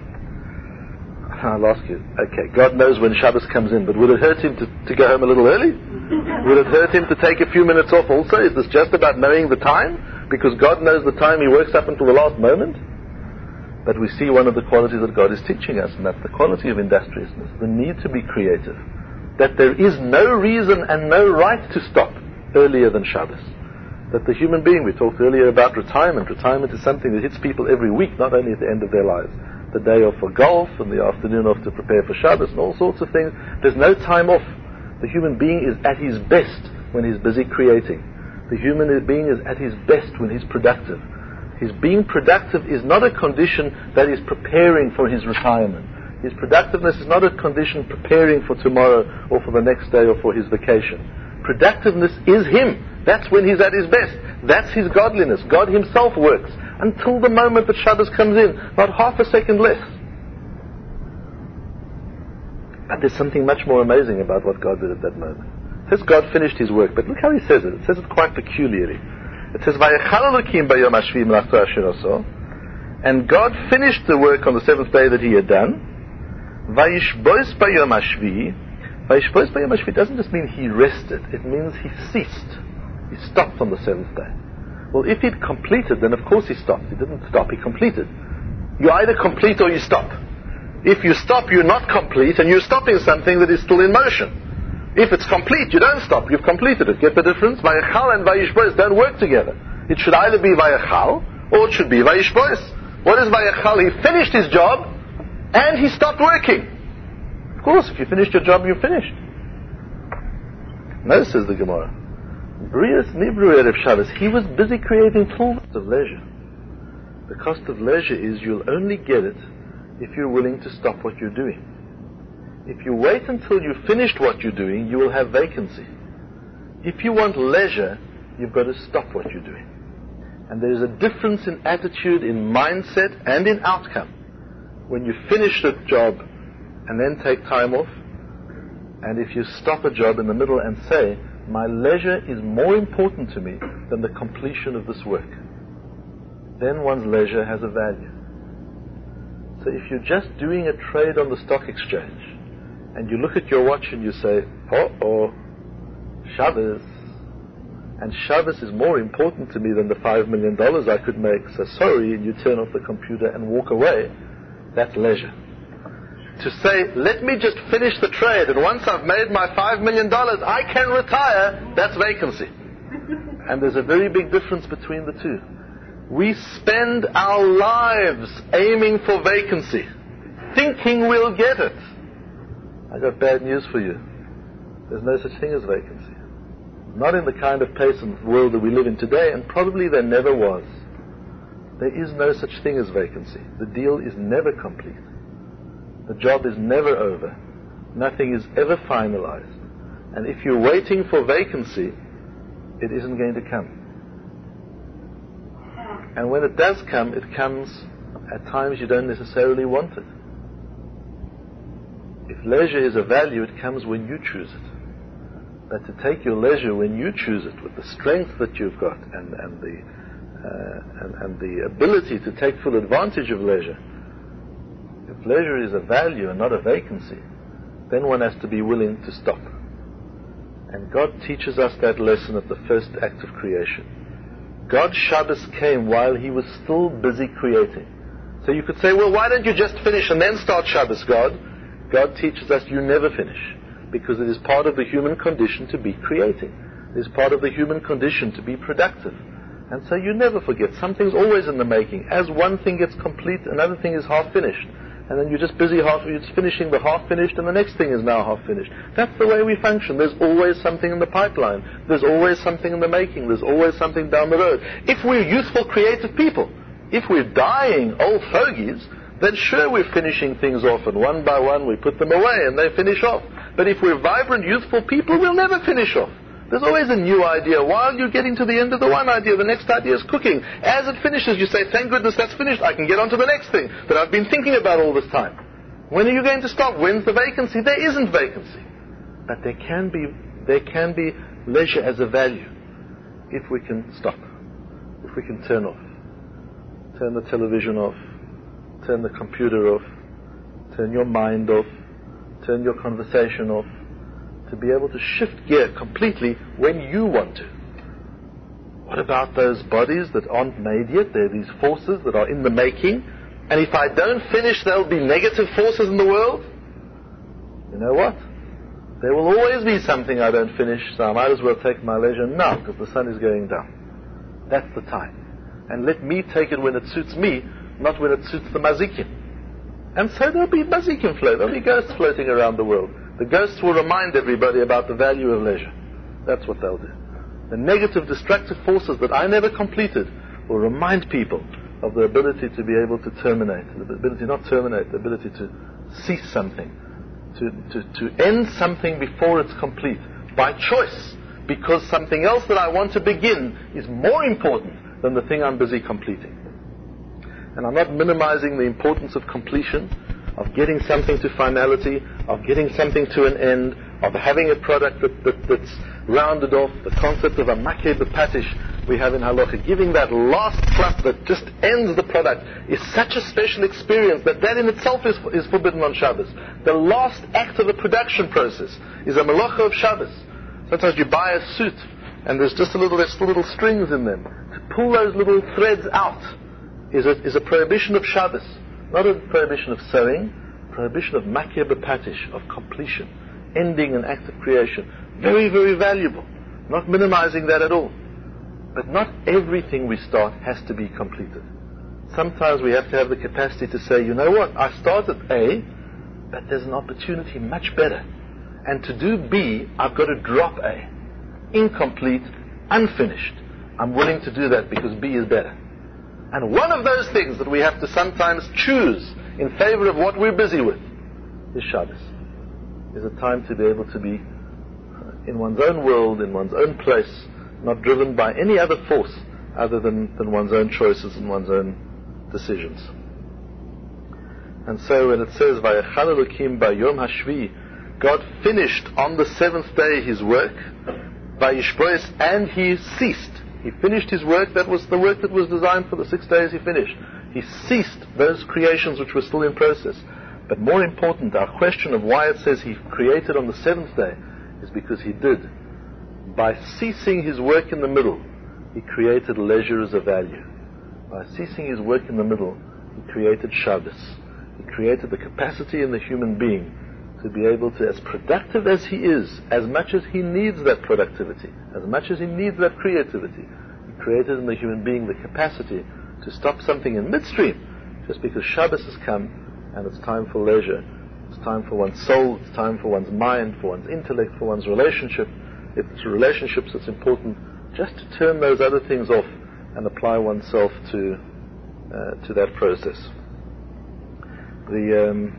I'll ask you, okay, God knows when Shabbos comes in, but would it hurt Him to go home a little early? Would it hurt Him to take a few minutes off also? Is this just about knowing the time? Because God knows the time, He works up until the last moment? But we see one of the qualities that God is teaching us, and that's the quality of industriousness, the need to be creative. That there is no reason and no right to stop earlier than Shabbos. That the human being, we talked earlier about retirement. Retirement is something that hits people every week, not only at the end of their lives. the day off for golf and the afternoon off to prepare for Shabbos and all sorts of things. There's no time off. The human being is at his best when he's busy creating. The human being is at his best when he's productive. His being productive is not a condition that is preparing for his retirement. His productiveness is not a condition preparing for tomorrow or for the next day or for his vacation. Productiveness is him. That's when he's at his best. That's his godliness. God himself works until the moment that Shabbos comes in, not half a second less. But there's something much more amazing about what God did at that moment. It says God finished his work, but look how he says it. It says it quite peculiarly. It says, and God finished the work on the seventh day that he had done. Vayishbos bayom hashvi. Vayishbos bayom hashvi doesn't just mean he rested. It means he ceased. He stopped on the seventh day. Well, if he'd completed, then of course he stopped. He didn't stop, he completed. You either complete or you stop. If you stop, you're not complete, and you're stopping something that is still in motion. If it's complete, you don't stop. You've completed it. Get the difference? Vayachal and Vayishbos don't work together. It should either be Vayachal or it should be Vayishbos. What is Vayachal? He finished his job and he stopped working. Of course, if you finished your job, you're finished. No, says the Gemara. Brias Nibru Erev Shabbos. He was busy creating tools of leisure. The cost of leisure is you'll only get it if you're willing to stop what you're doing. If you wait until you've finished what you're doing, you will have vacancy. If you want leisure, you've got to stop what you're doing. And there is a difference in attitude, in mindset, and in outcome when you finish a job and then take time off, and if you stop a job in the middle and say, my leisure is more important to me than the completion of this work, then one's leisure has a value. So if you're just doing a trade on the stock exchange, and you look at your watch and you say, Shabbos, and Shabbos is more important to me than the $5 million I could make, so sorry, and you turn off the computer and walk away, that's leisure. To say, let me just finish the trade, and once I've made my $5 million, I can retire, that's vacancy. And there's a very big difference between the two. We spend our lives aiming for vacancy, thinking we'll get it. I got bad news for you. There's no such thing as vacancy. Not in the kind of pace and world that we live in today, and probably there never was. There is no such thing as vacancy. The deal is never complete. The job is never over. Nothing is ever finalized. And if you're waiting for vacancy, it isn't going to come. And when it does come, it comes at times you don't necessarily want it. If leisure is a value, it comes when you choose it. But to take your leisure when you choose it, with the strength that you've got and the ability to take full advantage of leisure, if leisure is a value and not a vacancy, then one has to be willing to stop. And God teaches us that lesson at the first act of creation. God's Shabbos came while he was still busy creating. So you could say, well, why don't you just finish and then start Shabbos, God? God teaches us you never finish, because it is part of the human condition to be creating. It is part of the human condition to be productive. And so you never forget. Something's always in the making. As one thing gets complete, another thing is half finished. And then you're just busy you're just finishing the half finished, and the next thing is now half finished. That's the way we function. There's always something in the pipeline. There's always something in the making. There's always something down the road. If we're youthful, creative people, if we're dying old fogies, then sure, we're finishing things off, and one by one we put them away and they finish off. But if we're vibrant, youthful people, we'll never finish off. There's always a new idea. While you're getting to the end of the one idea, the next idea is cooking. As it finishes, you say, thank goodness that's finished. I can get on to the next thing that I've been thinking about all this time. When are you going to stop? When's the vacancy? There isn't vacancy. But there can be leisure as a value if we can stop, if we can turn off, turn the television off, turn the computer off, turn your mind off, turn your conversation off, to be able to shift gear completely when you want to. What about those bodies that aren't made yet? There are these forces that are in the making, and if I don't finish, there'll be negative forces in the world. You know what? There will always be something I don't finish, so I might as well take my leisure now, because the sun is going down. That's the time. And let me take it when it suits me, not when it suits the mazikin. And so there'll be mazikim float, there'll be ghosts floating around the world. The ghosts will remind everybody about the value of leisure. That's what they'll do. The negative, destructive forces that I never completed will remind people of the ability to be able to terminate, the ability not terminate, the ability to cease something, to end something before it's complete, by choice, because something else that I want to begin is more important than the thing I'm busy completing. And I'm not minimizing the importance of completion, of getting something to finality, of getting something to an end, of having a product that's rounded off. The concept of a makeh b'patish we have in halacha, giving that last clap that just ends the product, is such a special experience that in itself is forbidden on Shabbos. The last act of the production process is a malacha of Shabbos. Sometimes you buy a suit and there's just there's little strings in them. To pull those little threads out is a prohibition of Shabbos. Not a prohibition of sewing, prohibition of makeh b'patish, of completion, ending an act of creation. Very, very valuable. Not minimizing that at all. But not everything we start has to be completed. Sometimes we have to have the capacity to say, you know what, I started A, but there's an opportunity much better. And to do B, I've got to drop A. Incomplete, unfinished. I'm willing to do that because B is better. And one of those things that we have to sometimes choose in favor of what we're busy with is Shabbos. Is a time to be able to be in one's own world, in one's own place, not driven by any other force other than one's own choices and one's own decisions. And so when it says, Vayechal Elokim bayom hashvi, God finished on the seventh day his work, Vayishbois, and he ceased. He finished his work. That was the work that was designed for the 6 days he finished. He ceased those creations which were still in process. But more important, our question of why it says he created on the seventh day is because he did. By ceasing his work in the middle, he created leisure as a value. By ceasing his work in the middle, he created Shabbos. He created the capacity in the human being to be able to, as productive as he is, as much as he needs that productivity, as much as he needs that creativity, he created in the human being the capacity to stop something in midstream just because Shabbos has come and it's time for leisure. It's time for one's soul, it's time for one's mind, for one's intellect, for one's relationship. If it's relationships, it's important just to turn those other things off and apply oneself to that process. The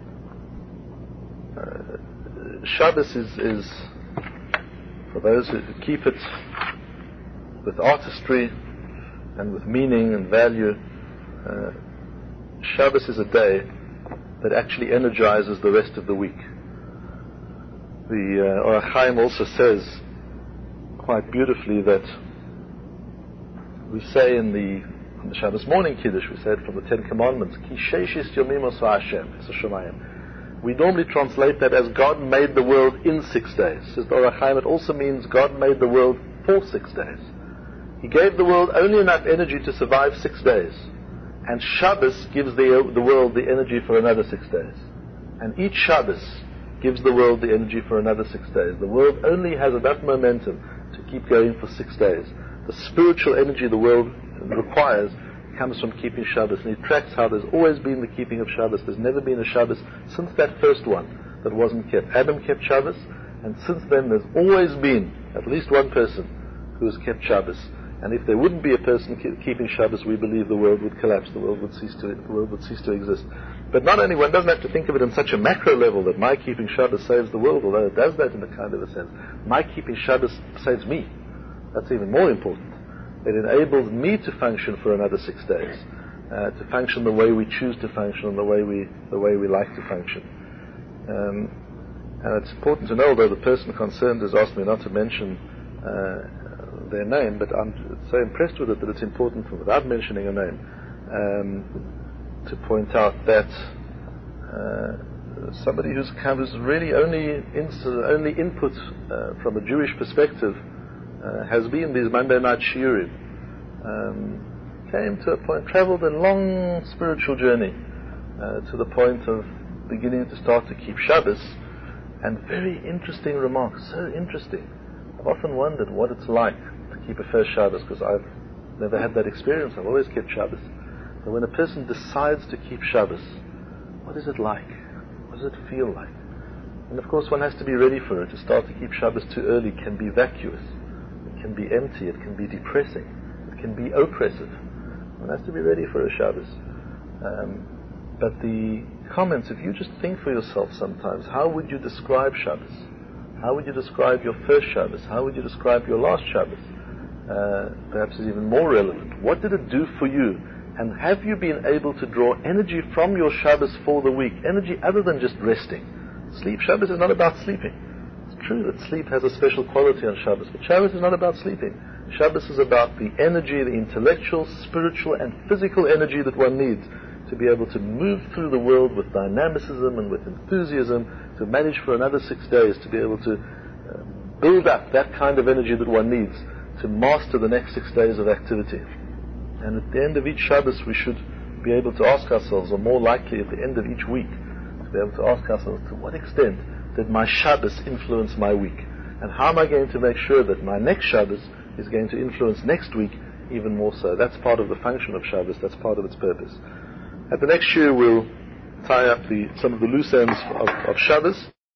Shabbos is for those who keep it with artistry and with meaning and value. Shabbos is a day that actually energizes the rest of the week. The Or HaChaim also says quite beautifully that we say in the Shabbos morning Kiddush, we say it from the Ten Commandments, Ki sheishis yomim osa Hashem, it's a Shemayim. We normally translate that as God made the world in 6 days. Says the Or HaChaim, it also means God made the world for 6 days. He gave the world only enough energy to survive 6 days. And Shabbos gives the world the energy for another 6 days. And each Shabbos gives the world the energy for another 6 days. The world only has enough momentum to keep going for 6 days. The spiritual energy the world requires comes from keeping Shabbos. And he tracks how there's always been the keeping of Shabbos. There's never been a Shabbos since that first one that wasn't kept. Adam kept Shabbos, and since then there's always been at least one person who has kept Shabbos. And if there wouldn't be a person keeping Shabbos, we believe the world would collapse. The world would cease to exist. But not only, one doesn't have to think of it in such a macro level that my keeping Shabbos saves the world, although it does that in a kind of a sense. My keeping Shabbos saves me. That's even more important. It enables me to function for another 6 days, to function the way we choose to function and the way we like to function. And it's important to know, although the person concerned has asked me not to mention their name, but I'm so impressed with it that it's important, without mentioning a name, to point out that somebody who's really only input from a Jewish perspective has been these Monday night shiurim. Came to a point, traveled a long spiritual journey to the point of beginning to start to keep Shabbos, and very interesting remarks, so interesting. I've often wondered what it's like to keep a first Shabbos, because I've never had that experience. I've always kept Shabbos. But when a person decides to keep Shabbos, what is it like? What does it feel like? And of course one has to be ready for it. To start to keep Shabbos too early can be vacuous. It can be empty. It can be depressing. It can be oppressive. One has to be ready for a Shabbos. But the comments, if you just think for yourself sometimes, how would you describe Shabbos? How would you describe your first Shabbos? How would you describe your last Shabbos? Perhaps is even more relevant. What did it do for you? And have you been able to draw energy from your Shabbos for the week? Energy other than just resting. Shabbos is not about sleeping. It's true that sleep has a special quality on Shabbos, but Shabbos is not about sleeping. Shabbos is about the energy, the intellectual, spiritual, and physical energy that one needs to be able to move through the world with dynamicism and with enthusiasm, to manage for another 6 days, to be able to build up that kind of energy that one needs to master the next 6 days of activity. And at the end of each Shabbos we should be able to ask ourselves, or more likely at the end of each week, to be able to ask ourselves, to what extent did my Shabbos influence my week? And how am I going to make sure that my next Shabbos is going to influence next week even more so? That's part of the function of Shabbos, that's part of its purpose. At the next year we'll tie up some of the loose ends of Shabbos.